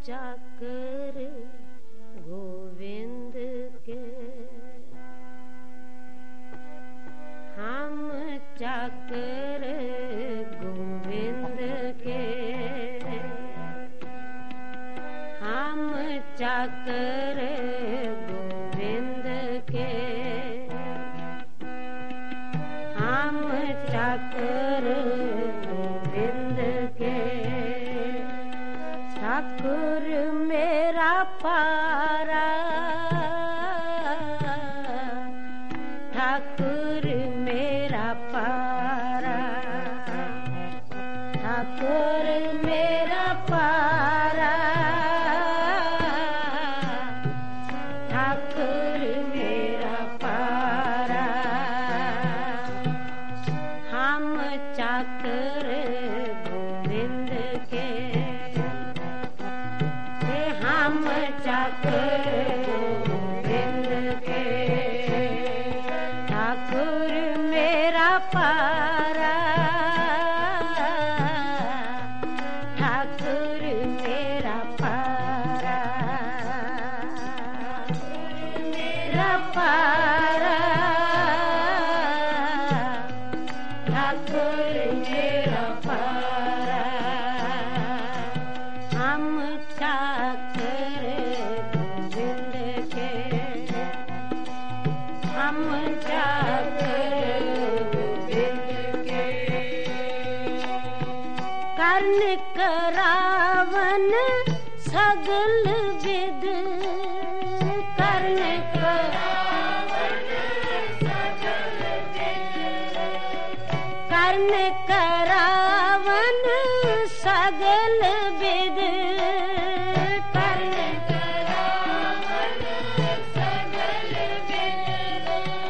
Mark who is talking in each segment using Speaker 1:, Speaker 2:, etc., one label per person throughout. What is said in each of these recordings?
Speaker 1: चाकर गोविंद के, हम चाकर गोविंद के, हम चाकर गोविंद के, हम चाकर गोविंद के। ठाकुर मेरा पारा, ठाकुर मेरा पारा, ठाकुर मेरा पारा, ठाकुर मेरा पारा। हम चाकर गोविंद के, हम चाकर गोविंद के। ठाकुर मेरा पारा, ठाकुर मेरा पारा, मेरा पारा, ठाकुर मेरा पारा। हम चाकर गोविंद के, हम चाकर गोविंद के। कर्ण करावन सगल विद, कर्ण करावन सगल विद, कर्ण करावन सगल विद, कर्ण करावन सगल विद।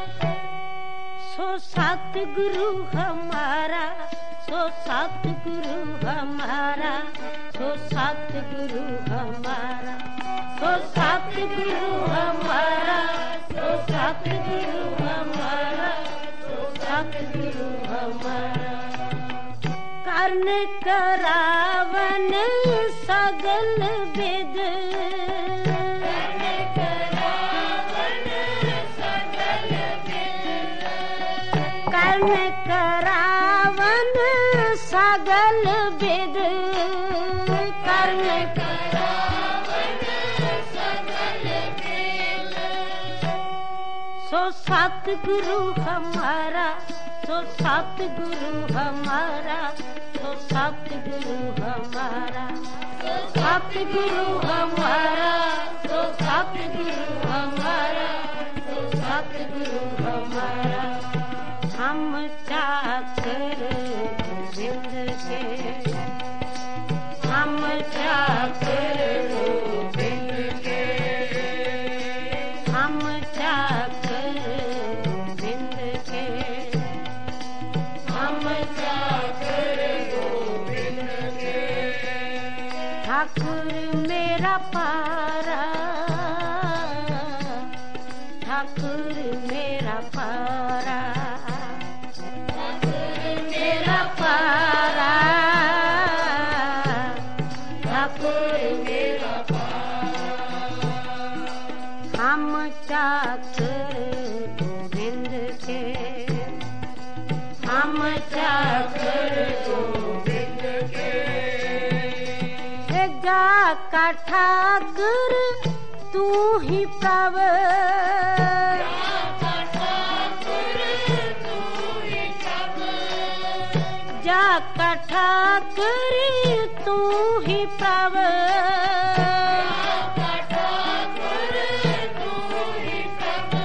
Speaker 1: सो सतगुरु हमारा, सो सतगुरु हमारा, सो सतगुरु हमारा, सो सतगुरु हमारा, सो सतगुरु हमारा, सो सतगुरु हमारा। कर्ण करावन सगल विद, कर्ण करावन सगल विद, कर्ण करावन सगल विद, कर्ण करावन सगल विद। सो सतगुरु हमारा, सो सतगुरु हमारा, सो सतगुरु हमारा, सो सतगुरु हमारा, सो सतगुरु हमारा, सो सतगुरु हमारा। हम चाकर गोविंद के, हम चाकर गोविंद के, हम चाकर गोविंद के, हम चाकर गोविंद के। ठाकुर मेरा पारा, ठाकुर मेरा पारा, ठाकुर मेरा पारा, ठाकुर मेरा पारा। हम चाकर गोविंद के, हम चाकर गोविंद के। जा का ठाकुर तू ही प्रभ, जा का ठाकुर तू ही प्रभ, जा का ठाकुर तू ही प्रभ, जा का ठाकुर तू ही प्रभ।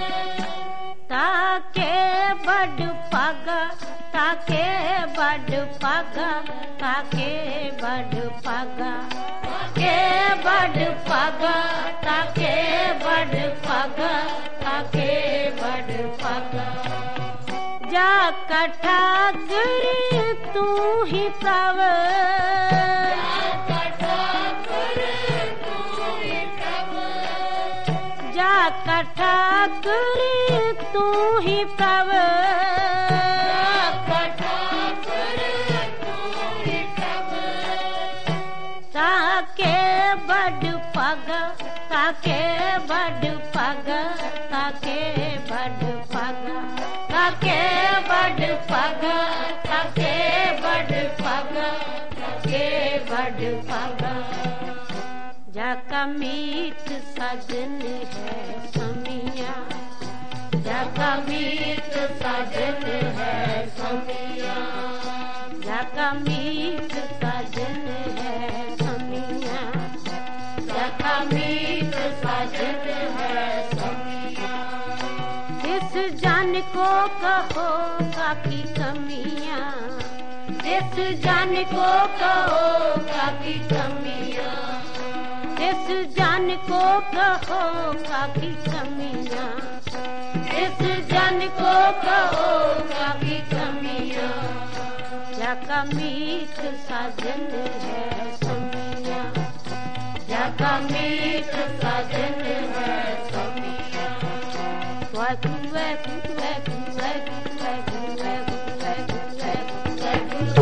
Speaker 1: ताके बड़ पागा, ताके बड़ पागा, ताके बड़ पागा, ताके बड़ पागा, ताके बड़ पागा, ताके बड़ पागा। जा का ठाकुर तू ही प्रभ, जा का ठाकुर तू ही प्रभ, जा का ठाकुर तू ही प्रभ, जा का ठाकुर तू ही प्रभ। ताके बड़ पग ताके बड़ पग ताके बड़ पग ताके बड़ पग ताके बड़ पग ताके बड़ पग जाका मीत सजन है समिया जाका मीत सजन है समिया जाका मीत सजन है समिया जाका मीत सजन है समिया जिस जान को कहो काकी कमियां जिस जान को कहो काकी कमियां जिस जान को कहो काकी कमियां जिस जान को कहो काकी कमियां जाका मीत साजन है समिया जाका मीत साजन है समिया वाकु वाकु वाकु वाकु वाकु वाकु वाकु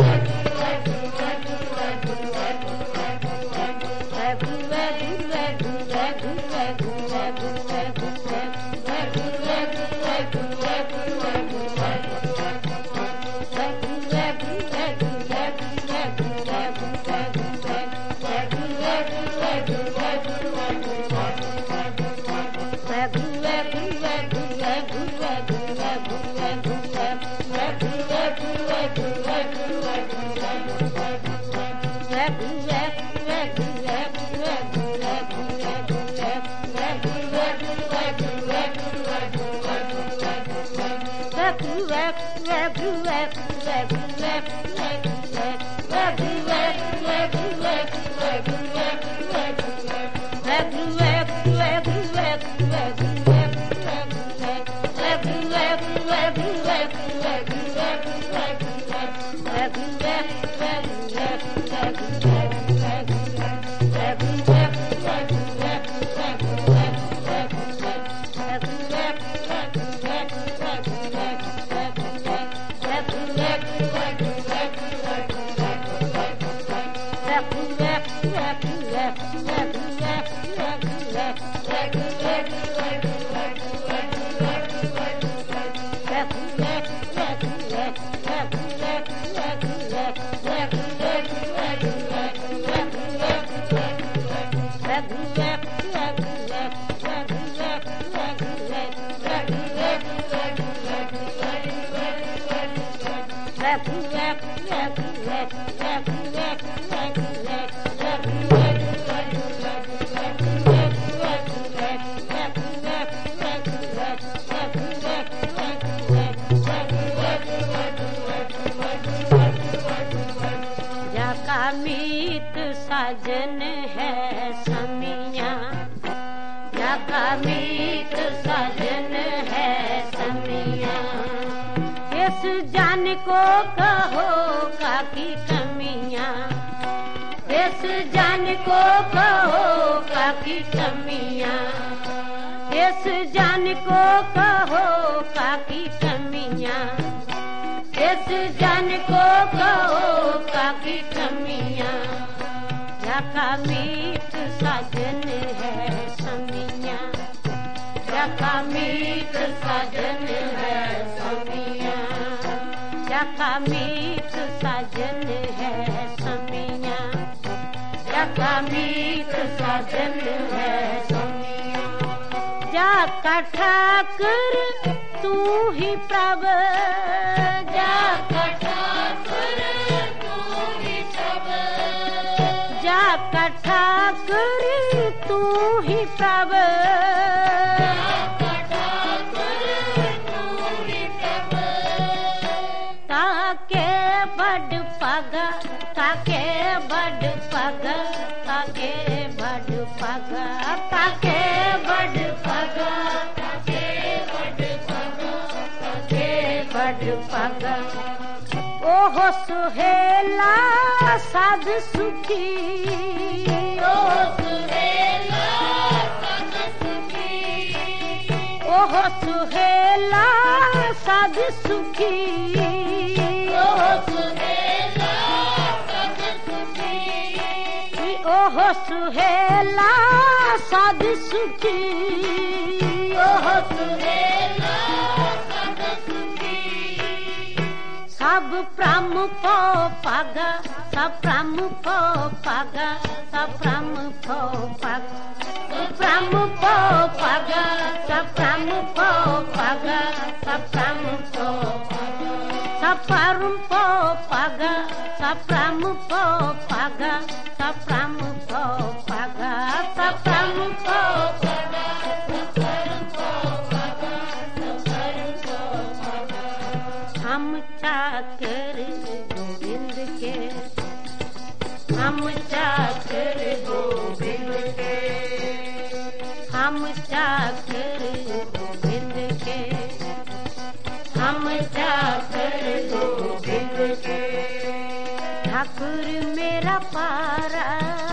Speaker 1: साजन है समिया जाका मीत साजन है समिया इस जान को कहो काकी कमियां इस जान को कहो काकी कमियां इस जान को कहो काकी कमियां इस जान को कहो काकी कमियां जाका मीत साजन है समिया जाका मीत साजन है समिया जाका मीत साजन है समिया जाका मीत साजन है समिया जाका ठाकुर तू ही प्रभ जाका ठाकुर तू ही प्रभ जाका ठाकुर तू ही प्रभ ताके बड़ पग ताके बड़ पग ताके बड़ पग ताके बड़ पग ताके बड़ पग ताके बड़ पग ओह सुहेला साध सुखी ओह सुहेला साध सुखी ओह सुहेला साध सुखी ओह सुहेला साध सुखी ओहो सुहेला साध सुखी, ओहो सुहेला साध सुखी, सब प्रम को पागा, सब प्रम को पागा, सब प्रम को पागा, प्रम को पागा, सब प्रम को पागा, सब प्रम को पागा, सब प्रम को पागा, सब प्रम को पागा, सब प्रम को पागा, सब प्रम को पागा, सब प्रम को पागा, सब प्रम को पागा। हम चाकर गोविंद के, हम चाकर गोविंद के, हम चाकर गोविंद के, हम चाकर गोविंद के। ठाकुर मेरा पारा,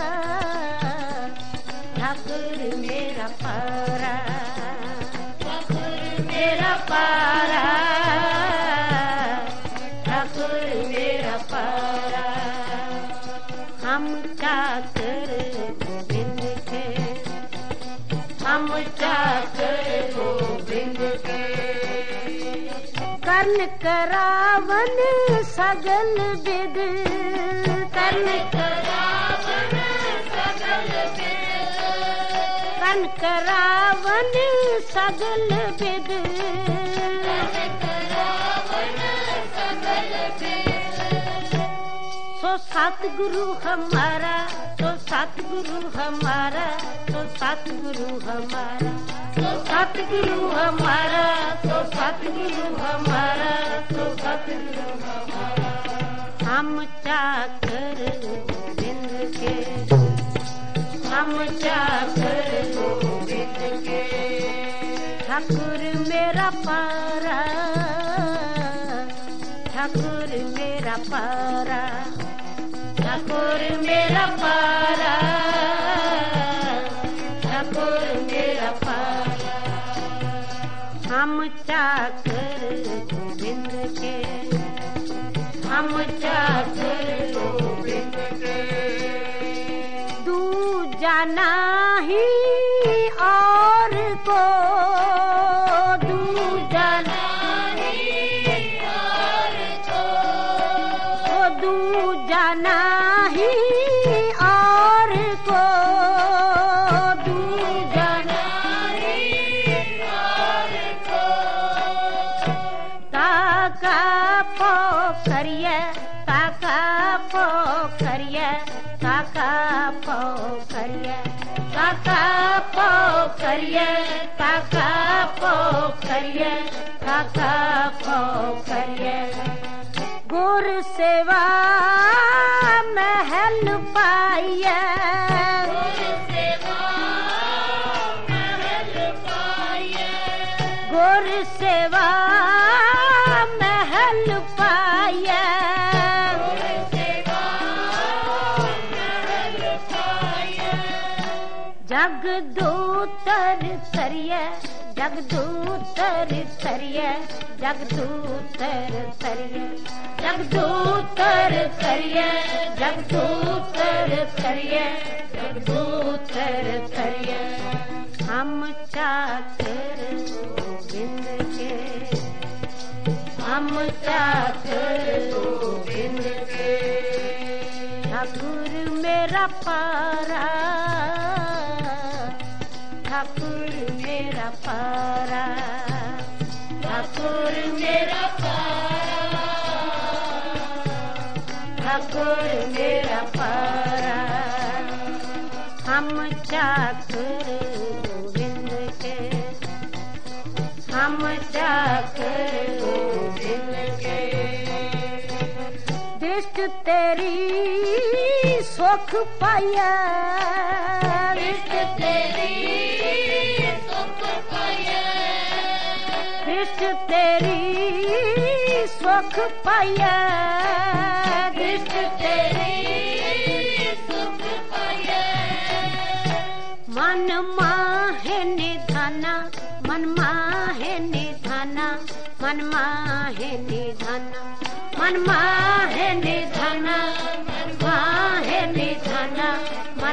Speaker 1: ठाकुर मेरा पारा, ठाकुर मेरा पारा, ठाकुर मेरा पारा। हम चाकर गोविंद के, हम चाकर गोविंद के। कर्ण करावन सगल विद, कर्ण करावन सगल विद, कर्ण करावन सगल विद, कर्ण करावन सगल विद। सो सतगुरु हमारा, सो सतगुरु हमारा, सो सतगुरु हमारा, सो सतगुरु हमारा, सो सतगुरु हमारा, सो सतगुरु हमारा। हम चाकर गोविंद के, हम चाकर गोविंद के। ठाकुर मेरा पारा, ठाकुर मेरा पारा, ठाकुर मेरा पारा, ठाकुर मेरा पारा। हम चाकर गोविंद के, हम चाकर गोविंद के। दूजा नाही और को, दूजा नाही और को, दूजा नाही और को, दूजा नाही और को। ताका पोखरिया, ताका पोखरिया, ताका पोखरिया, ताका पोखरिया, ताका पोखरिया, ताका पोखरिया। गुर सेवा महल पाइया, गुर सेवा महल पाइया, गुर सेवा महल पाइया, गुर सेवा महल पाइया। जगदूतर तरिया, जगदूतर तरिया, जगदूतर तरिया, जगदूतर तरिया, जगदूतर तरिया, जगदूतर तरिया। हम चाकर गोविंद के, हम चाकर गोविंद के। ठाकुर मेरा पारा, ठाकुर मेरा पारा, ठाकुर मेरा पारा, ठाकुर मेरा पारा। हम चाकर गोविंद के, हम चाकर गोविंद के। दृष्ट तेरी सुख पाया, दृष्ट तेरी सुख पाया, दृष्ट तेरी सुख पाया, दृष्ट तेरी सुख पाया। मन माहे निधाना, मन माहे निधाना, मन माहे निधाना, मन माहे निधाना, मन माहे निधाना, मन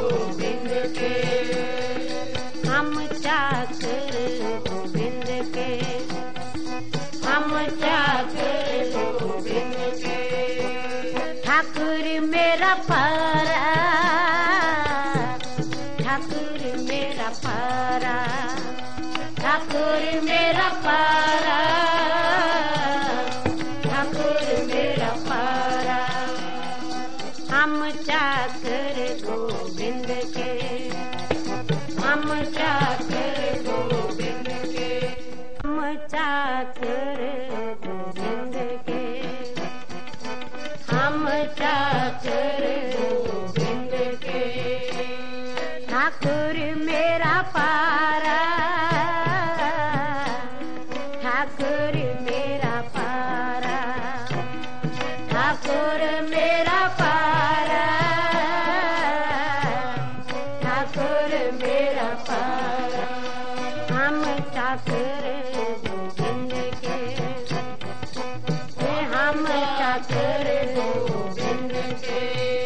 Speaker 1: मेरा पारा, ठाकुर मेरा पारा, ठाकुर मेरा पारा, ठाकुर मेरा पारा। हम चाकर गोविंद के, हम चाकर गोविंद के, हम चाकर गोविंद के, हम चाकर गोविंद के। ठाकुर मेरा पारा, ठाकुर मेरा पारा, ठाकुर मेरा पारा, ठाकुर मेरा पारा। हम चाकर गोविंद के, हम चाकर गोविंद के।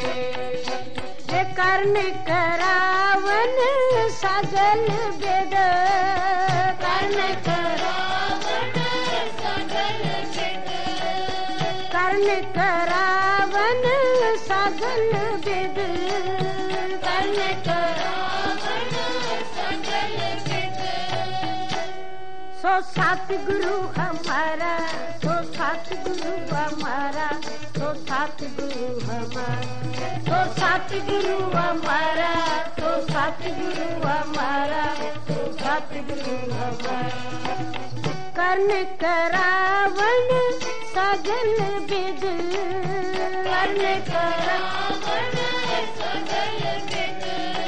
Speaker 1: कर्ण करावन सगल वेद, कर्ण करावन सगल वेद, कर्ण करावन सगल वेद, कर्ण करावन सगल वेद। सो सतगुरु हमारा, सो सतगुरु हमारा, सो सतगुरु हमारा, सो सतगुरु हमारा, सो सतगुरु हमारा, सो सतगुरु हमारा। कर्ण करावन सगल वेद, कर्ण करावन सगल वेद।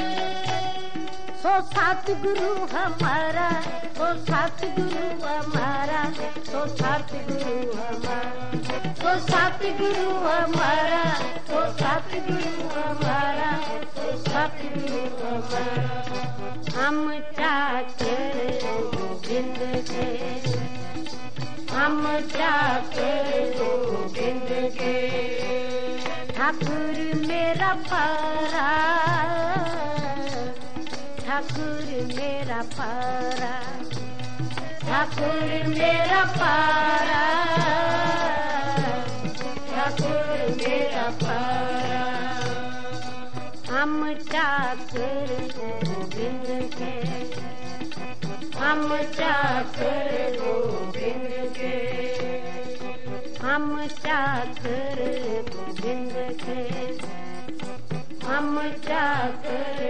Speaker 1: सो सतगुरु हमारा, सो सतगुरु हमारा, सो सतगुरु हमारा, सो सतगुरु हमारा, सो सतगुरु हमारा, सो सतगुरु हमारा। हम चाकर गोविंद के, हम चाकर गोविंद के। ठाकुर मेरा पारा, ठाकुर मेरा पारा, ठाकुर मेरा पारा, ठाकुर मेरा पारा। हम चाकर गोविंद के, हम चाकर गोविंद के, हम चाकर गोविंद के, हम चाकर